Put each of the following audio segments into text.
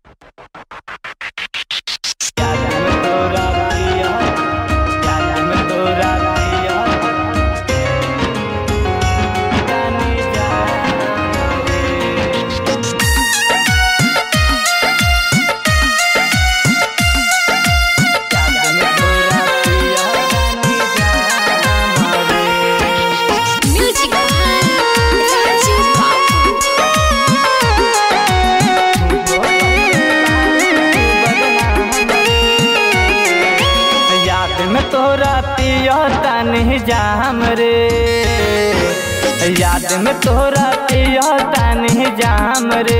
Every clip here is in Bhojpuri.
तोरा पियता नहीं जाम रे, याद में तोरा पियता नहीं जाम रे।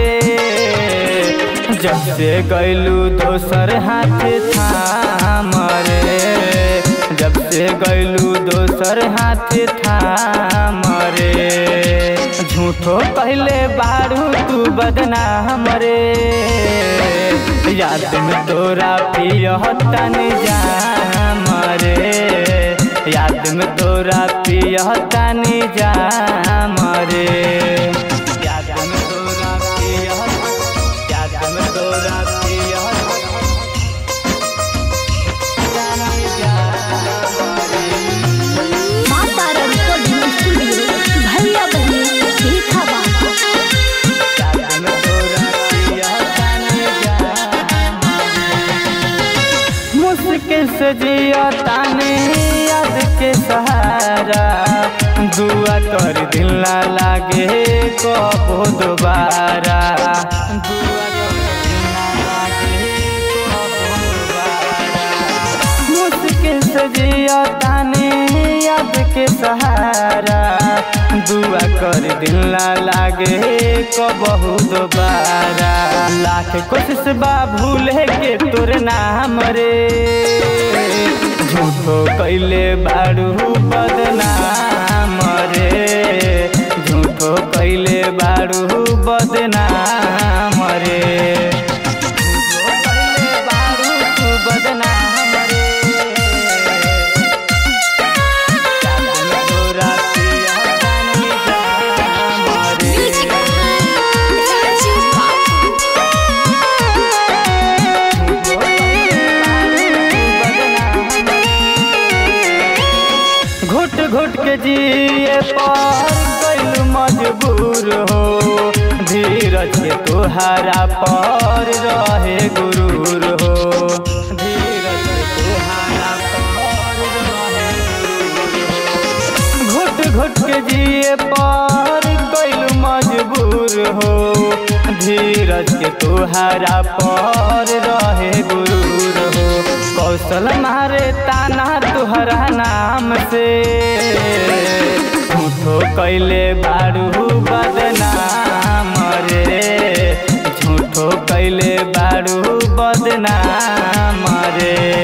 जब से गैलू दोसर हाथ थाम रे, जब से गैलू दोसर हाथ थाम रे। झूठो पहले बारू तू बदनाम रे, याद में तोरा पियता नहीं जाम रे, याद में तोरा पियता नहीं जाम रे। याद में तोरा पियता, याद में तोरा पियता नहीं जाम रे। माता रिकॉर्डिंग स्टूडियो भैया बहनी देखा बाबा। याद में तोरा पियता नहीं जाम रे। मुश्किल से जियता नहीं याद के सहारा, दुआ कर दिल ना लागे कबो दोबारा, दुआ कर दिल ना लागे कबो दोबारा। मुश्किल से जियता नहीं याद के सहारा, दुआ कर दिल ना लागे कबो दोबारा। लाख कोशिश बा भूले के तोर नाम रे, झूठो कैले बारू बदनाम रे, झूठो कैले बारू बदनाम रे, झूठो कैले बारू तू बदनाम रे। याद में तोरा पियता नहीं जाम रे। घुट घुट के जिए पर कैलू मजबूर हो, धीरज के तोहरा पर रहे गुरूर हो, धीरज के तोहरा पर रहे गुरूर हो। घुट घुट के जिए पर कैलू मजबूर हो, धीरज के तोहरा पर रहे गुरूर हो। कौशल मारे ताना तुहरा नाम से, झूठो कैले बारू बदनाम रे, झूठो कैले बारू बदनाम रे।